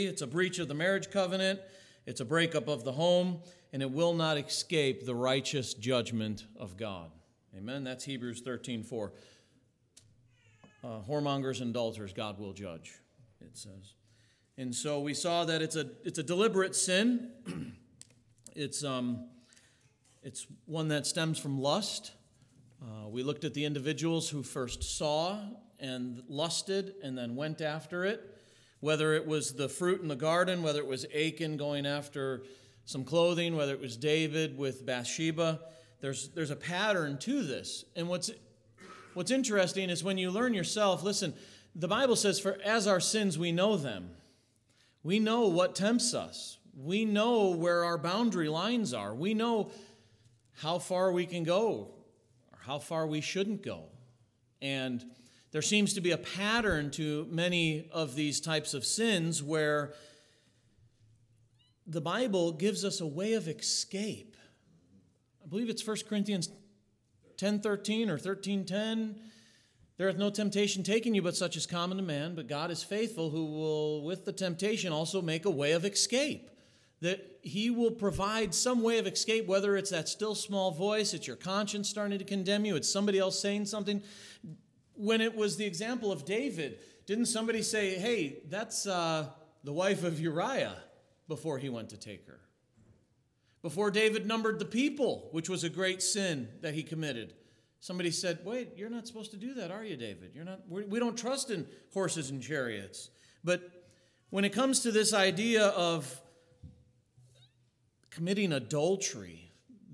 It's a breach of the marriage covenant. It's a breakup of the home, and it will not escape the righteous judgment of God. Amen? That's Hebrews 13:4. Whoremongers and adulterers God will judge, it says. And so we saw that it's a deliberate sin. It's one that stems from lust. We looked at the individuals who first saw and lusted and then went after it, whether it was the fruit in the garden, whether it was Achan going after some clothing, whether it was David with Bathsheba. There's a pattern to this. And what's interesting is when you learn yourself, listen, the Bible says, for as our sins, we know them. We know what tempts us. We know where our boundary lines are. We know how far we can go or how far we shouldn't go. And there seems to be a pattern to many of these types of sins where the Bible gives us a way of escape. I believe it's 1 Corinthians 10:13 or 13:10. There hath no temptation taken you, but such is common to man. But God is faithful, who will, with the temptation, also make a way of escape. That he will provide some way of escape, whether it's that still small voice, it's your conscience starting to condemn you, it's somebody else saying something. When it was the example of David, didn't somebody say, hey, that's the wife of Uriah, before he went to take her? Before David numbered the people, which was a great sin that he committed, somebody said, wait, you're not supposed to do that, are you, David? We don't trust in horses and chariots. But when it comes to this idea of committing adultery,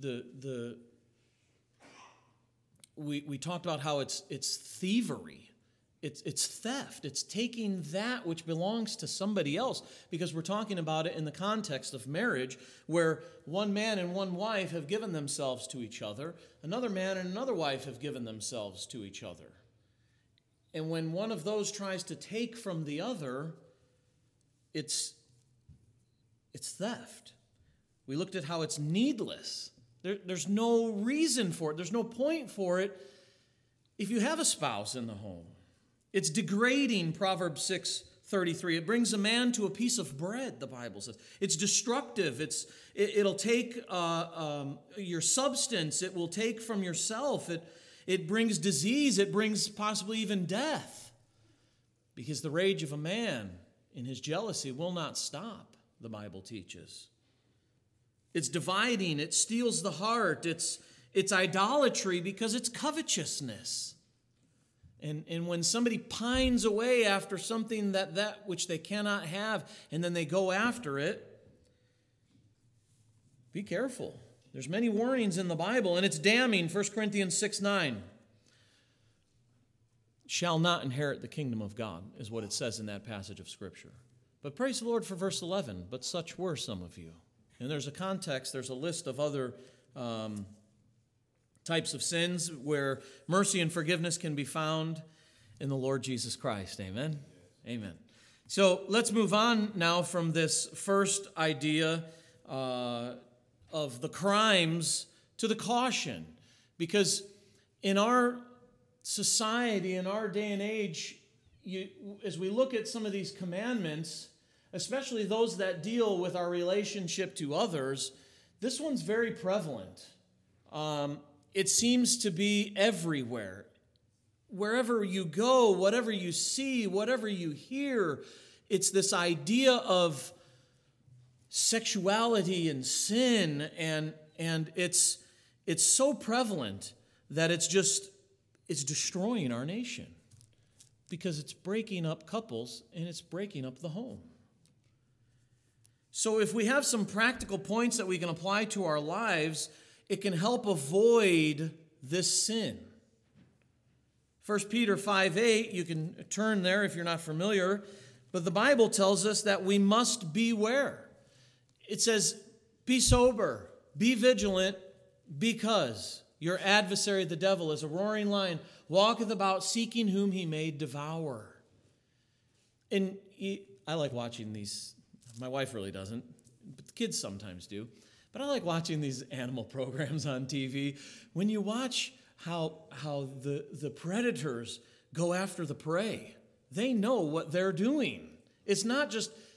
we talked about how it's thievery. It's theft. It's taking that which belongs to somebody else, because we're talking about it in the context of marriage, where one man and one wife have given themselves to each other. Another man and another wife have given themselves to each other. And when one of those tries to take from the other, it's theft. We looked at how it's needless. There's no reason for it. There's no point for it if you have a spouse in the home. It's degrading, Proverbs 6:33. It brings a man to a piece of bread, the Bible says. It's destructive. It'll take your substance. It will take from yourself. It brings disease. It brings possibly even death. Because the rage of a man in his jealousy will not stop, the Bible teaches. It's dividing. It steals the heart. It's idolatry because it's covetousness. And when somebody pines away after something that which they cannot have, and then they go after it, be careful. There's many warnings in the Bible, and it's damning. 1 Corinthians 6:9. Shall not inherit the kingdom of God, is what it says in that passage of Scripture. But praise the Lord for verse 11. But such were some of you. And there's a context, there's a list of other types of sins where mercy and forgiveness can be found in the Lord Jesus Christ. Amen? Yes. Amen. So let's move on now from this first idea of the crimes to the caution. Because in our society, in our day and age, as we look at some of these commandments, especially those that deal with our relationship to others, this one's very prevalent. It seems to be everywhere. Wherever you go, whatever you see, whatever you hear, it's this idea of sexuality and sin, and it's so prevalent that it's destroying our nation, because it's breaking up couples and it's breaking up the home. So if we have some practical points that we can apply to our lives, it can help avoid this sin. 1 Peter 5:8, you can turn there if you're not familiar, but the Bible tells us that we must beware. It says, be sober, be vigilant, because your adversary, the devil, is a roaring lion, walketh about seeking whom he may devour. And I like watching these. My wife really doesn't, but the kids sometimes do. But I like watching these animal programs on TV. When you watch how the predators go after the prey, they know what they're doing. It's not just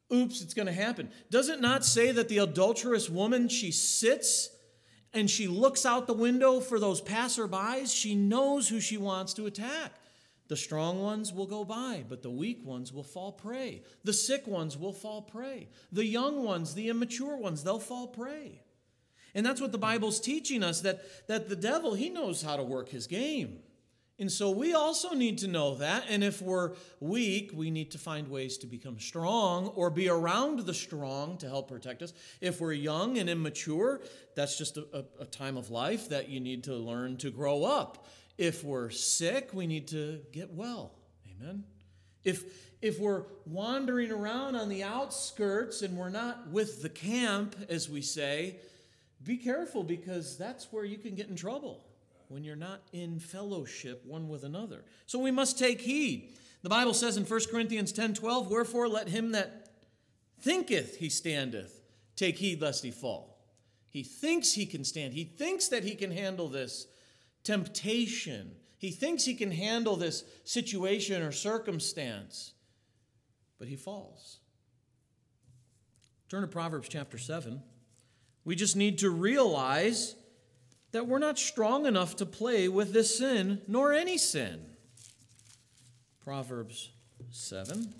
oops, it's going to happen. Does it not say that the adulterous woman, she sits and she looks out the window for those passerbys? She knows who she wants to attack. The strong ones will go by, but the weak ones will fall prey. The sick ones will fall prey. The young ones, the immature ones, they'll fall prey. And that's what the Bible's teaching us, that the devil, he knows how to work his game. And so we also need to know that. And if we're weak, we need to find ways to become strong or be around the strong to help protect us. If we're young and immature, that's just a time of life that you need to learn to grow up. If we're sick, we need to get well. Amen. If we're wandering around on the outskirts and we're not with the camp, as we say, be careful, because that's where you can get in trouble, when you're not in fellowship one with another. So we must take heed. The Bible says in 1 Corinthians 10:12, wherefore let him that thinketh he standeth take heed lest he fall. He thinks he can stand. He thinks that he can handle this temptation. He thinks he can handle this situation or circumstance, but he falls. Turn to Proverbs chapter 7. We just need to realize that we're not strong enough to play with this sin, nor any sin. Proverbs 7.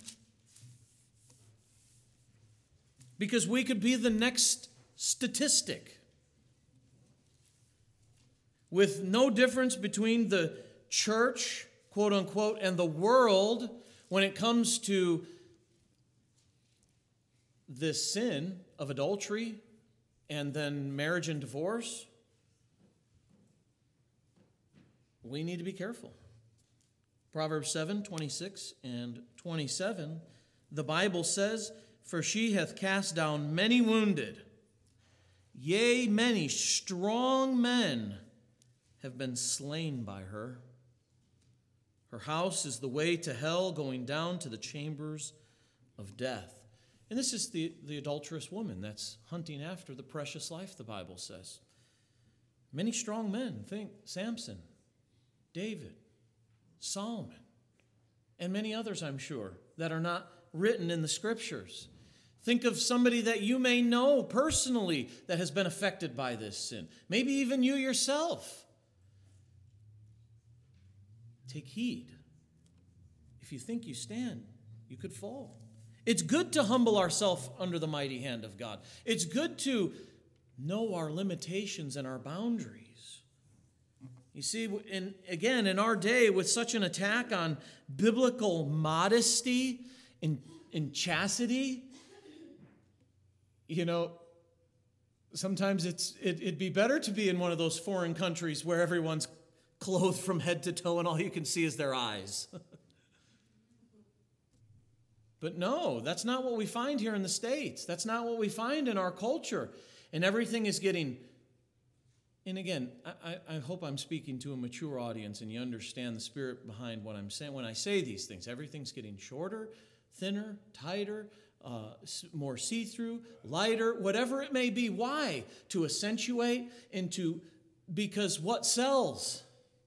Because we could be the next statistic, with no difference between the church, quote unquote, and the world when it comes to this sin of adultery and then marriage and divorce. We need to be careful. Proverbs 7:26 and 27, the Bible says, for she hath cast down many wounded, yea, many strong men have been slain by her. Her house is the way to hell, going down to the chambers of death. And this is the adulterous woman that's hunting after the precious life, the Bible says. Many strong men, think Samson, David, Solomon, and many others, I'm sure, that are not written in the Scriptures. Think of somebody that you may know personally that has been affected by this sin. Maybe even you yourself. Take heed. If you think you stand, you could fall. It's good to humble ourselves under the mighty hand of God. It's good to know our limitations and our boundaries. You see, in our day, with such an attack on biblical modesty and chastity, sometimes it'd be better to be in one of those foreign countries where everyone's clothed from head to toe and all you can see is their eyes. But no, that's not what we find here in the States. That's not what we find in our culture. And everything is getting... And again, I hope I'm speaking to a mature audience and you understand the spirit behind what I'm saying. When I say these things, everything's getting shorter, thinner, tighter, more see-through, lighter, whatever it may be. Why? To accentuate because what sells?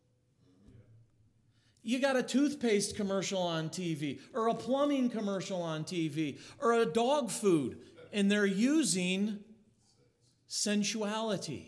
You got a toothpaste commercial on TV, or a plumbing commercial on TV, or a dog food, and they're using sensuality.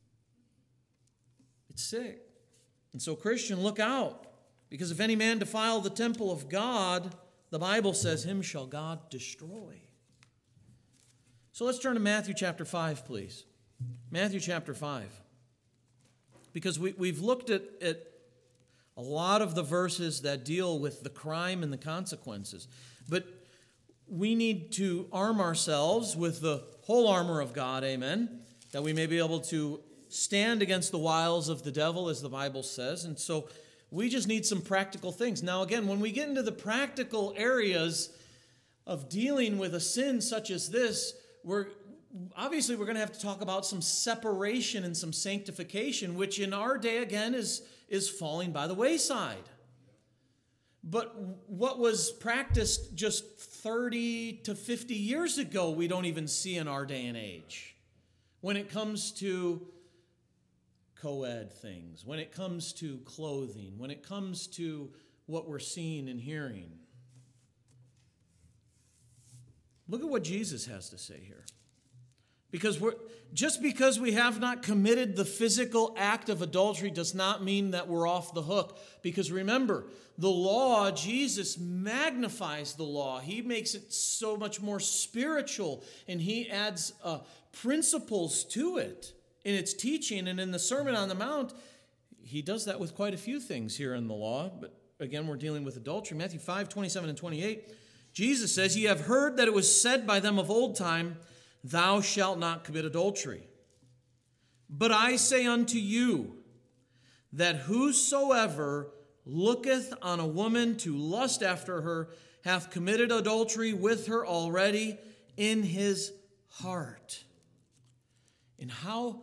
It's sick. And so, Christian, look out, because if any man defile the temple of God, the Bible says, him shall God destroy. So let's turn to Matthew chapter 5, please. Matthew chapter 5. Because we've looked at a lot of the verses that deal with the crime and the consequences. But we need to arm ourselves with the whole armor of God, amen, that we may be able to stand against the wiles of the devil, as the Bible says. And so we just need some practical things. Now, again, when we get into the practical areas of dealing with a sin such as this, we're going to have to talk about some separation and some sanctification, which in our day, again, is falling by the wayside. But what was practiced just 30 to 50 years ago, we don't even see in our day and age. When it comes to co-ed things, when it comes to clothing, when it comes to what we're seeing and hearing. Look at what Jesus has to say here. Just because we have not committed the physical act of adultery does not mean that we're off the hook. Because remember, the law, Jesus magnifies the law. He makes it so much more spiritual, and he adds principles to it in its teaching. And in the Sermon on the Mount, he does that with quite a few things here in the law. But again, we're dealing with adultery. Matthew 5, 27 and 28, Jesus says, "Ye have heard that it was said by them of old time, Thou shalt not commit adultery. But I say unto you, that whosoever looketh on a woman to lust after her hath committed adultery with her already in his heart." And how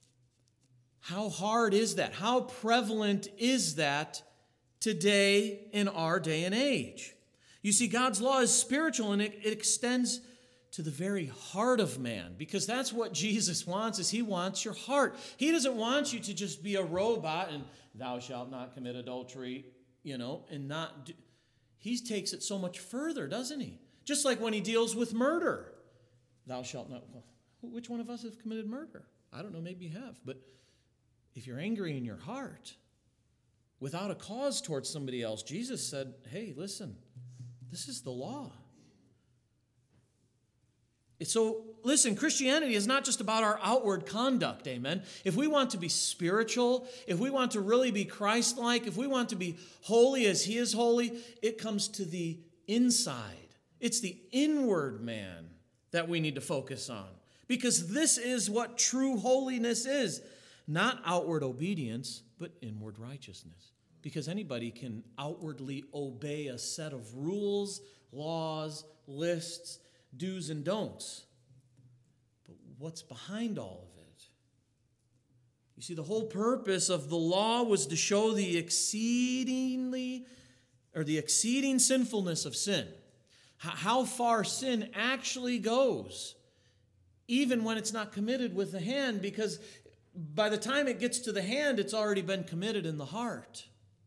hard is that? How prevalent is that today in our day and age? You see, God's law is spiritual, and it extends to the very heart of man, because that's what Jesus wants. Is he wants your heart. He doesn't want you to just be a robot and thou shalt not commit adultery, and not do. He takes it so much further, doesn't he? Just like when he deals with murder. Thou shalt not. Well, which one of us have committed murder? I don't know, maybe you have. But if you're angry in your heart without a cause towards somebody else, Jesus said, hey, listen, this is the law. So, listen, Christianity is not just about our outward conduct, amen? If we want to be spiritual, if we want to really be Christ-like, if we want to be holy as he is holy, it comes to the inside. It's the inward man that we need to focus on. Because this is what true holiness is. Not outward obedience, but inward righteousness. Because anybody can outwardly obey a set of rules, laws, lists, do's and don'ts. But what's behind all of it? You see, the whole purpose of the law was to show the exceeding sinfulness of sin. How far sin actually goes, even when it's not committed with the hand, because by the time it gets to the hand, it's already been committed in the heart.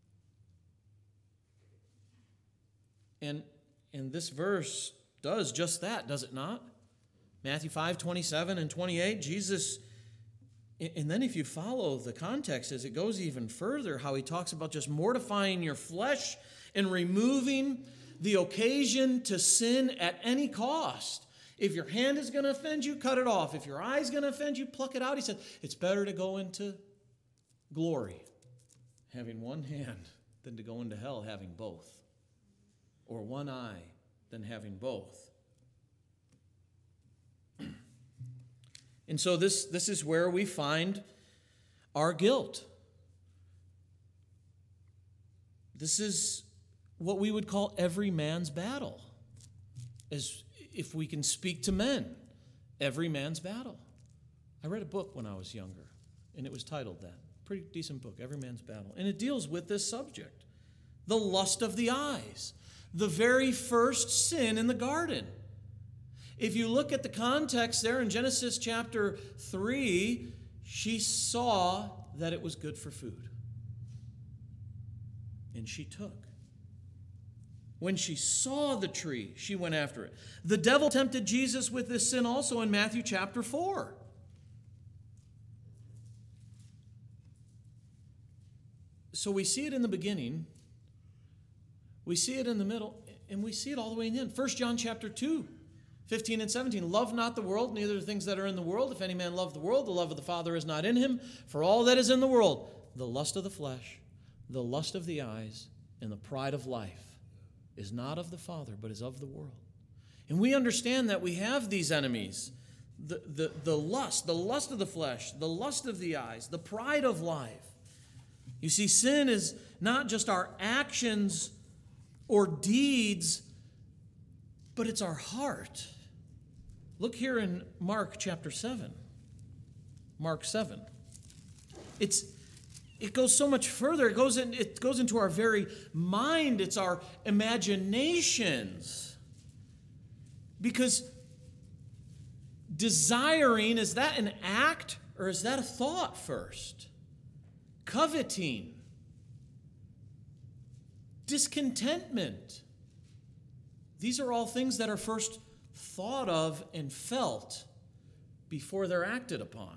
And this verse does just that, does it not? Matthew 5, 27 and 28, Jesus, and then if you follow the context as it goes even further, how he talks about just mortifying your flesh and removing the occasion to sin at any cost. If your hand is going to offend you, cut it off. If your eye is going to offend you, pluck it out. He said, it's better to go into glory having one hand than to go into hell having both, or one eye than having both. And so this is where we find our guilt. This is what we would call every man's battle. As if we can speak to men, every man's battle. I read a book when I was younger, and it was titled that. Pretty decent book, Every Man's Battle. And it deals with this subject, the lust of the eyes. The very first sin in the garden. If you look at the context there in Genesis chapter 3, she saw that it was good for food. And she took. When she saw the tree, she went after it. The devil tempted Jesus with this sin also in Matthew chapter 4. So we see it in the beginning. We see it in the middle, and we see it all the way in the end. 1 John chapter 2, 15 and 17. Love not the world, neither the things that are in the world. If any man love the world, the love of the Father is not in him. For all that is in the world, the lust of the flesh, the lust of the eyes, and the pride of life, is not of the Father, but is of the world. And we understand that we have these enemies. The lust of the flesh, the lust of the eyes, the pride of life. You see, sin is not just our actions or deeds, but it's our heart. Look here in Mark chapter 7. Mark 7. It goes so much further. It goes into our very mind. It's our imaginations. Because desiring, is that an act or is that a thought first? Coveting. Discontentment. These are all things that are first thought of and felt before they're acted upon.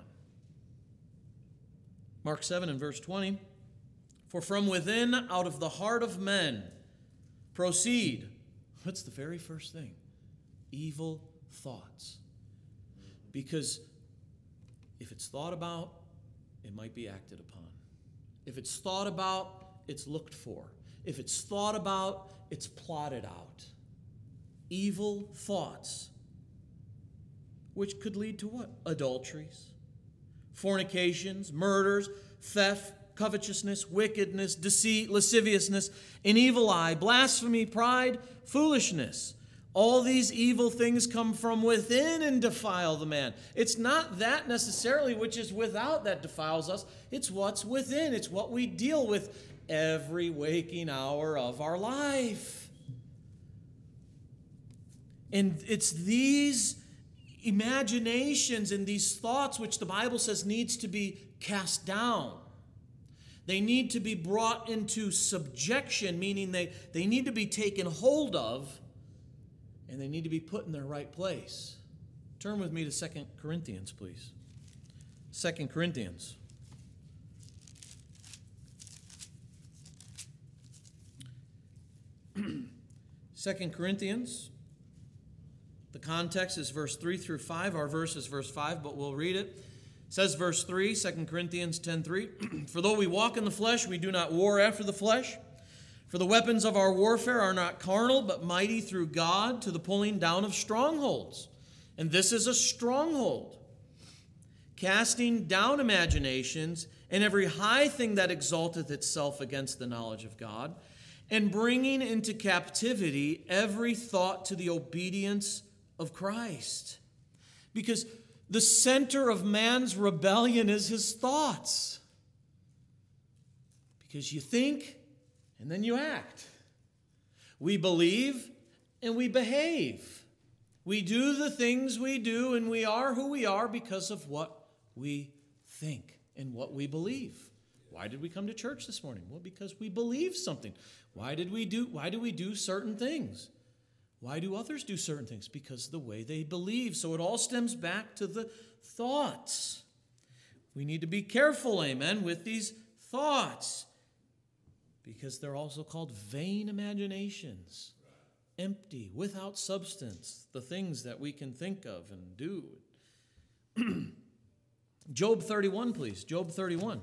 Mark 7 and verse 20. For from within, out of the heart of men, proceed. What's the very first thing? Evil thoughts. Because if it's thought about, it might be acted upon. If it's thought about, it's looked for. If it's thought about, it's plotted out. Evil thoughts, which could lead to what? Adulteries, fornications, murders, theft, covetousness, wickedness, deceit, lasciviousness, an evil eye, blasphemy, pride, foolishness. All these evil things come from within and defile the man. It's not that necessarily which is without that defiles us. It's what's within. It's what we deal with every waking hour of our life. And it's these imaginations and these thoughts which the Bible says needs to be cast down. They need to be brought into subjection, meaning they need to be taken hold of, and they need to be put in their right place. Turn with me to 2 Corinthians, please. 2 Corinthians. Second Corinthians. The context is verse 3 through 5. Our verse is verse 5, but we'll read it. It says verse 3, 2 Corinthians 10:3. For though we walk in the flesh, we do not war after the flesh. For the weapons of our warfare are not carnal, but mighty through God to the pulling down of strongholds. And this is a stronghold. Casting down imaginations and every high thing that exalteth itself against the knowledge of God, and bringing into captivity every thought to the obedience of Christ. Because the center of man's rebellion is his thoughts. Because you think and then you act. We believe and we behave. We do the things we do and we are who we are because of what we think and what we believe. Why did we come to church this morning? Well, because we believe something. Why do we do certain things? Why do others do certain things? Because of the way they believe. So it all stems back to the thoughts. We need to be careful, amen, with these thoughts. Because they're also called vain imaginations. Empty, without substance. The things that we can think of and do. Job 31, please. Job 31.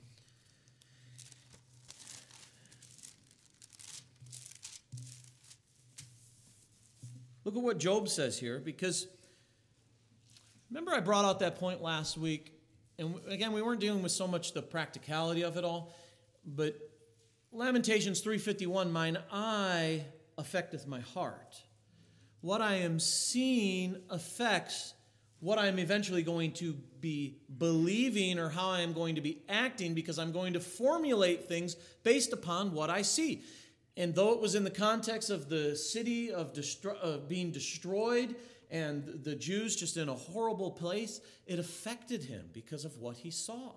Look at what Job says here, because remember I brought out that point last week, and again, we weren't dealing with so much the practicality of it all, but Lamentations 3:51, mine eye affecteth my heart. What I am seeing affects what I'm eventually going to be believing or how I am going to be acting, because I'm going to formulate things based upon what I see. And though it was in the context of the city of being destroyed and the Jews just in a horrible place, it affected him because of what he saw.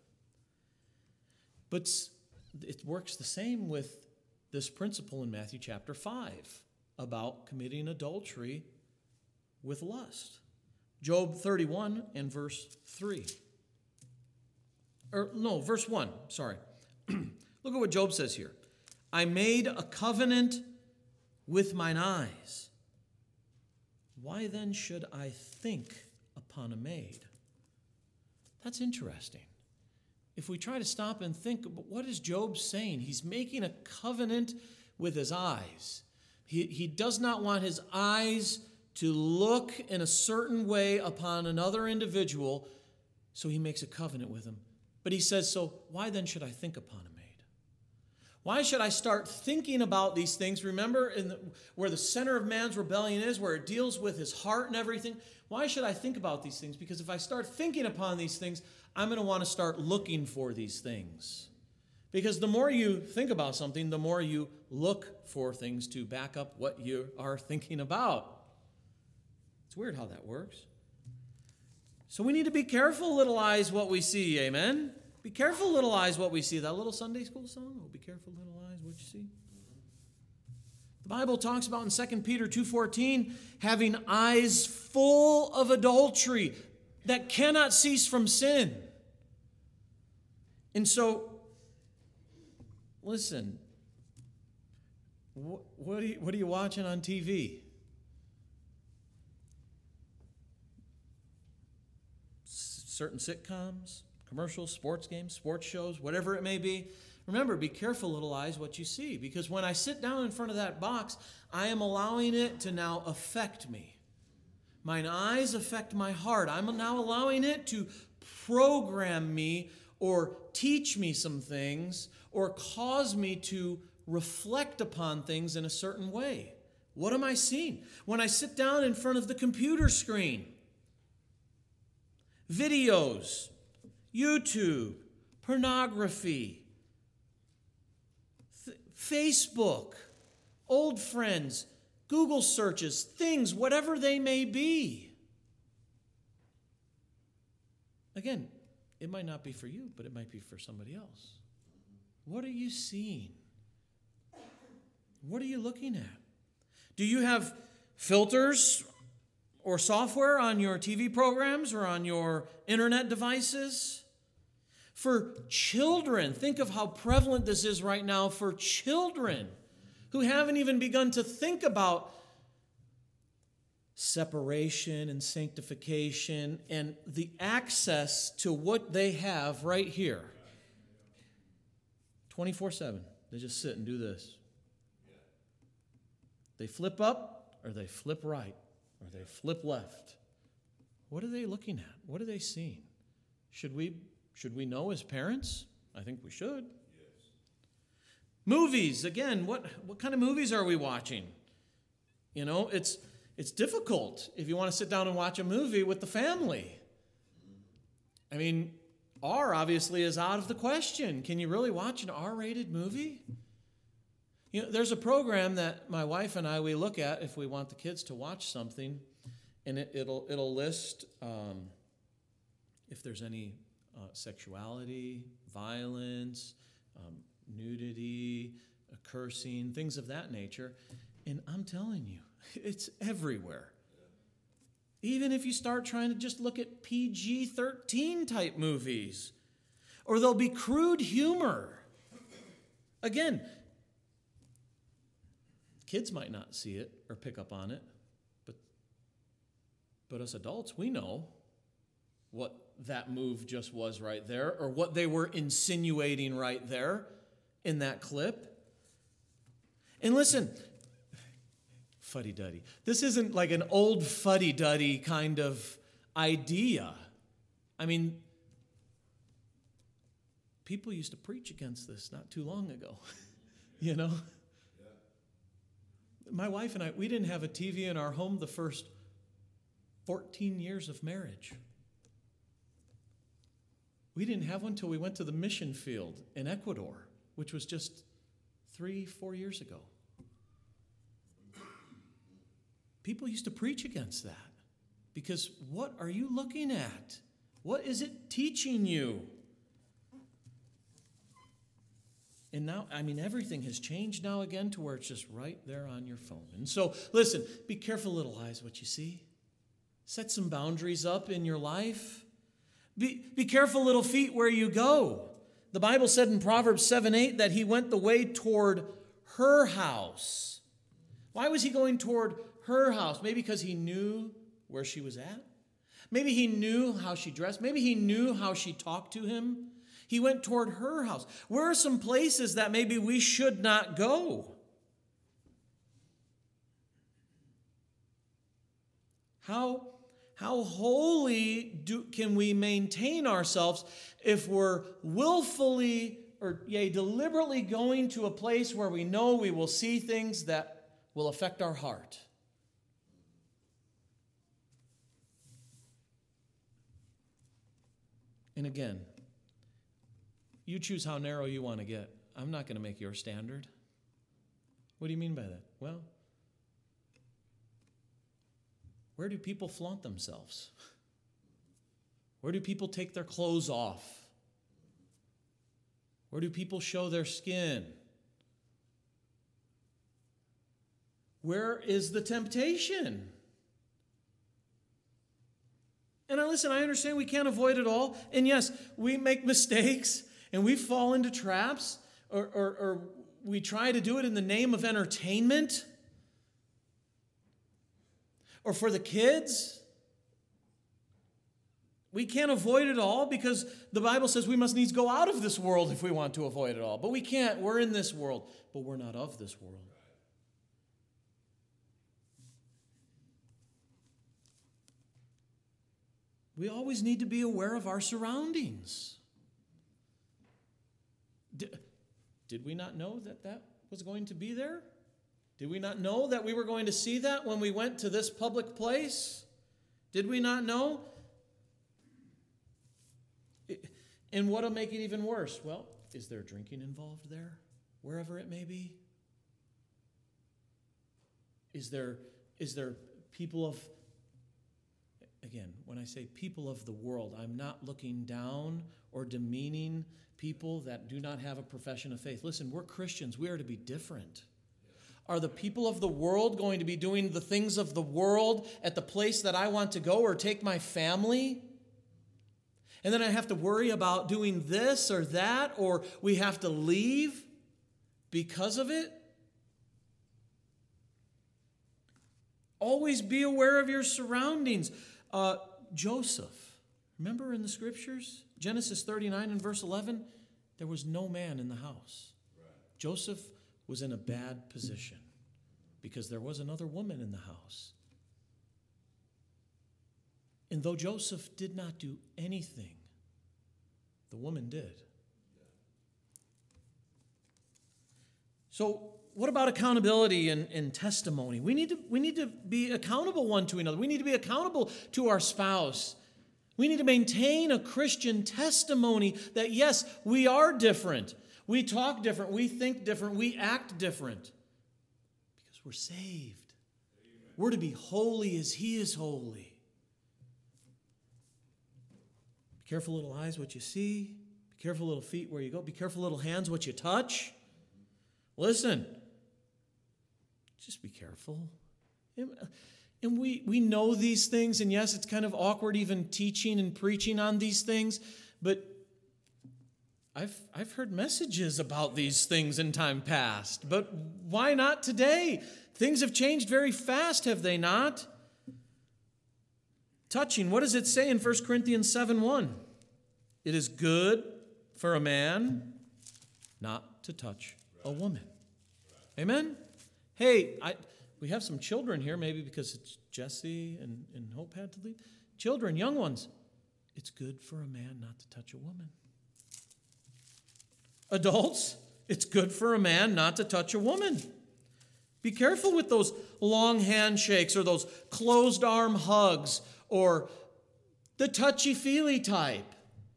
But it works the same with this principle in Matthew chapter 5 about committing adultery with lust. Job 31 and verse 3. Verse 1, sorry. Look at what Job says here. I made a covenant with mine eyes. Why then should I think upon a maid? That's interesting. If we try to stop and think, what is Job saying? He's making a covenant with his eyes. He does not want his eyes to look in a certain way upon another individual, so he makes a covenant with him. But he says, so why then should I think upon a maid? Why should I start thinking about these things? Remember where the center of man's rebellion is, where it deals with his heart and everything? Why should I think about these things? Because if I start thinking upon these things, I'm going to want to start looking for these things. Because the more you think about something, the more you look for things to back up what you are thinking about. It's weird how that works. So we need to be careful, little eyes, what we see, amen? Be careful, little eyes, what we see. That little Sunday school song, oh, be careful, little eyes, what you see. The Bible talks about in 2 Peter 2:14, having eyes full of adultery that cannot cease from sin. And so, listen, what are you watching on TV? Certain sitcoms, commercials, sports games, sports shows, whatever it may be. Remember, be careful, little eyes, what you see, because when I sit down in front of that box, I am allowing it to now affect me. Mine eyes affect my heart. I'm now allowing it to program me or teach me some things or cause me to reflect upon things in a certain way. What am I seeing? When I sit down in front of the computer screen, videos, YouTube, pornography, Facebook, old friends, Google searches, things, whatever they may be. Again, it might not be for you, but it might be for somebody else. What are you seeing? What are you looking at? Do you have filters or software on your TV programs or on your internet devices? For children, think of how prevalent this is right now for children who haven't even begun to think about separation and sanctification and the access to what they have right here. 24/7. They just sit and do this. They flip up or they flip right or they flip left. What are they looking at? What are they seeing? Should we know as parents? I think we should. Yes. Movies, again, what kind of movies are we watching? You know, it's difficult if you want to sit down and watch a movie with the family. I mean, R obviously is out of the question. Can you really watch an R-rated movie? You know, there's a program that my wife and we look at if we want the kids to watch something, and it'll list if there's any sexuality, violence, nudity, cursing, things of that nature. And I'm telling you, it's everywhere. Even if you start trying to just look at PG-13 type movies, or there'll be crude humor. Again, kids might not see it or pick up on it, but us adults, we know what that move just was right there, or what they were insinuating right there in that clip. And listen, fuddy-duddy. This isn't like an old fuddy-duddy kind of idea. I mean, people used to preach against this not too long ago, you know? Yeah. My wife and we didn't have a TV in our home the first 14 years of marriage. We didn't have one until we went to the mission field in Ecuador, which was just 3-4 years ago. People used to preach against that because what are you looking at? What is it teaching you? And now, I mean, everything has changed now again to where it's just right there on your phone. And so, listen, be careful, little eyes, what you see. Set some boundaries up in your life. Be careful, little feet, where you go. The Bible said in Proverbs 7:8 that he went the way toward her house. Why was he going toward her house? Maybe because he knew where she was at. Maybe he knew how she dressed. Maybe he knew how she talked to him. He went toward her house. Where are some places that maybe we should not go? How holy can we maintain ourselves if we're willfully or deliberately going to a place where we know we will see things that will affect our heart? And again, you choose how narrow you want to get. I'm not going to make your standard. What do you mean by that? Well, where do people flaunt themselves? Where do people take their clothes off? Where do people show their skin? where is the temptation? And listen, I understand we can't avoid it all. And yes, we make mistakes and we fall into traps, or we try to do it in the name of entertainment or for the kids. We can't avoid it all because the Bible says we must needs go out of this world if we want to avoid it all. But we can't. We're in this world, but we're not of this world. We always need to be aware of our surroundings. Did we not know that was going to be there? Did we not know that we were going to see that when we went to this public place? Did we not know? And what'll make it even worse? Well, is there drinking involved there? Wherever it may be? Is there people of... Again, when I say people of the world, I'm not looking down or demeaning people that do not have a profession of faith. Listen, we're Christians. We are to be different. Are the people of the world going to be doing the things of the world at the place that I want to go or take my family? And then I have to worry about doing this or that, or we have to leave because of it? Always be aware of your surroundings. Joseph, remember in the scriptures, Genesis 39 and verse 11, there was no man in the house. Right. Joseph was in a bad position because there was another woman in the house. And though Joseph did not do anything, the woman did. So what about accountability and testimony? We need to be accountable one to another. We need to be accountable to our spouse. We need to maintain a Christian testimony that, yes, we are different. We talk different. We think different. We act different. Because we're saved. Amen. We're to be holy as He is holy. Be careful, little eyes, what you see. Be careful, little feet, where you go. Be careful, little hands, what you touch. Listen. Just be careful. And we know these things, and yes, it's kind of awkward even teaching and preaching on these things, but I've heard messages about these things in time past. But why not today? Things have changed very fast, have they not? Touching, what does it say in 1 Corinthians 7:1? It is good for a man not to touch a woman. Amen? Hey, we have some children here, maybe because it's Jesse and Hope had to leave. Children, young ones, it's good for a man not to touch a woman. Adults, it's good for a man not to touch a woman. Be careful with those long handshakes or those closed arm hugs or the touchy-feely type.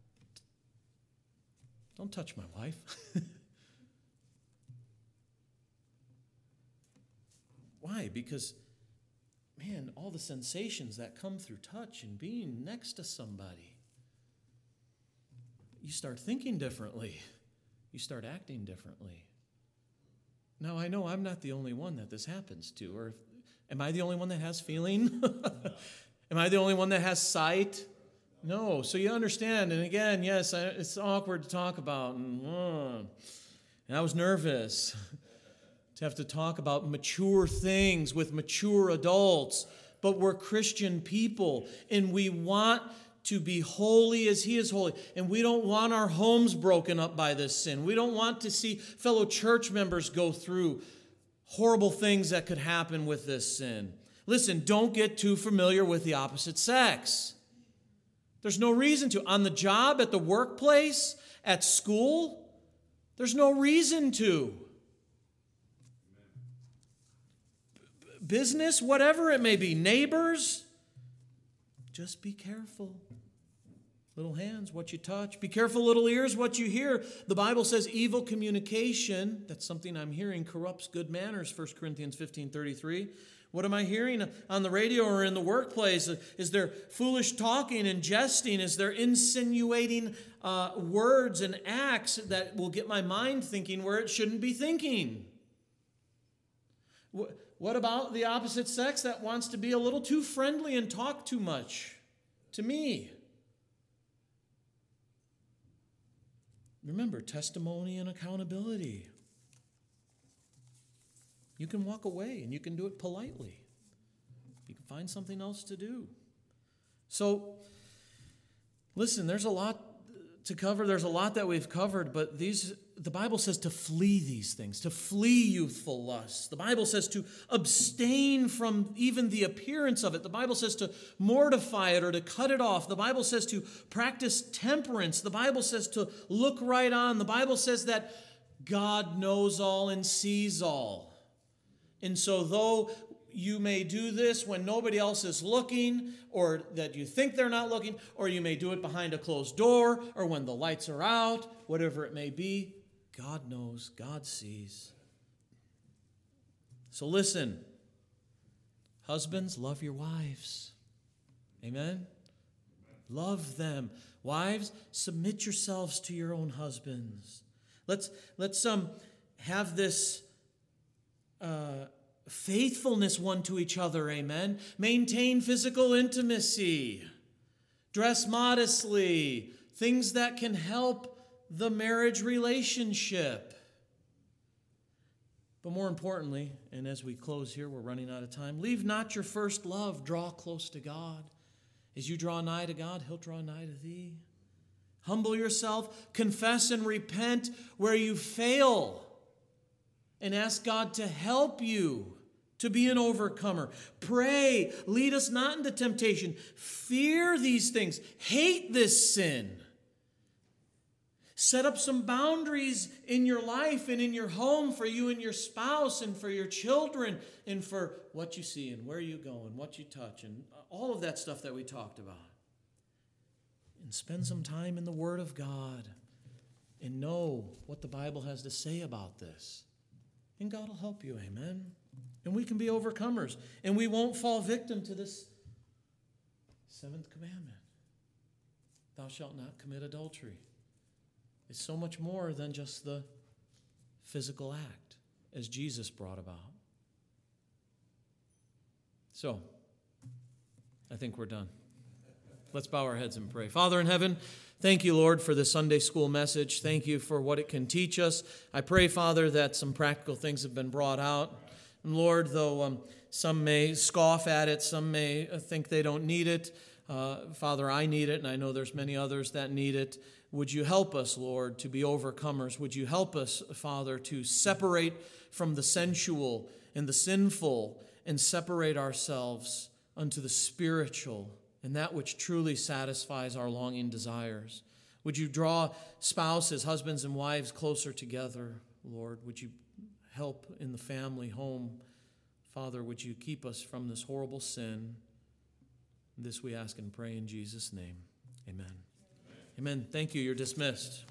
Don't touch my wife. Why? Because, man, all the sensations that come through touch and being next to somebody, you start thinking differently. You start acting differently. Now, I know I'm not the only one that this happens to. Or am I the only one that has feeling? Am I the only one that has sight? No. So you understand. And again, yes, it's awkward to talk about. And I was nervous to have to talk about mature things with mature adults. But we're Christian people, and we want to be holy as He is holy. And we don't want our homes broken up by this sin. We don't want to see fellow church members go through horrible things that could happen with this sin. Listen, don't get too familiar with the opposite sex. There's no reason to. On the job, at the workplace, at school, there's no reason to. Business, whatever it may be, neighbors, just be careful. Little hands, what you touch. Be careful, little ears, what you hear. The Bible says evil communication, that's something I'm hearing, corrupts good manners, 1 Corinthians 15:33. What am I hearing on the radio or in the workplace? Is there foolish talking and jesting? Is there insinuating words and acts that will get my mind thinking where it shouldn't be thinking? What about the opposite sex that wants to be a little too friendly and talk too much to me? Remember, testimony and accountability. You can walk away and you can do it politely. You can find something else to do. So, listen, there's a lot to cover. There's a lot that we've covered, but the Bible says to flee these things, to flee youthful lusts. The Bible says to abstain from even the appearance of it. The Bible says to mortify it or to cut it off. The Bible says to practice temperance. The Bible says to look right on. The Bible says that God knows all and sees all. And so though you may do this when nobody else is looking, or that you think they're not looking, or you may do it behind a closed door, or when the lights are out, whatever it may be, God knows, God sees. So listen, husbands, love your wives. Amen? Love them. Wives, submit yourselves to your own husbands. Let's have this faithfulness one to each other, amen? Maintain physical intimacy. Dress modestly. Things that can help the marriage relationship. But more importantly, and as we close here, we're running out of time, leave not your first love. Draw close to God. As you draw nigh to God, He'll draw nigh to thee. Humble yourself, confess and repent where you fail, and ask God to help you to be an overcomer. Pray, lead us not into temptation. Fear these things. Hate this sin. Set up some boundaries in your life and in your home for you and your spouse and for your children and for what you see and where you go and what you touch and all of that stuff that we talked about. And spend some time in the Word of God and know what the Bible has to say about this. And God will help you, amen? And we can be overcomers. And we won't fall victim to this seventh commandment. Thou shalt not commit adultery. It's so much more than just the physical act, as Jesus brought about. So, I think we're done. Let's bow our heads and pray. Father in heaven, thank you, Lord, for this Sunday school message. Thank you for what it can teach us. I pray, Father, that some practical things have been brought out. And Lord, though some may scoff at it, some may think they don't need it, Father, I need it, and I know there's many others that need it. Would you help us, Lord, to be overcomers? Would you help us, Father, to separate from the sensual and the sinful and separate ourselves unto the spiritual and that which truly satisfies our longing desires? Would you draw spouses, husbands and wives closer together, Lord? Would you help in the family home? Father, would you keep us from this horrible sin? This we ask and pray in Jesus' name. Amen. Amen. Thank you. You're dismissed.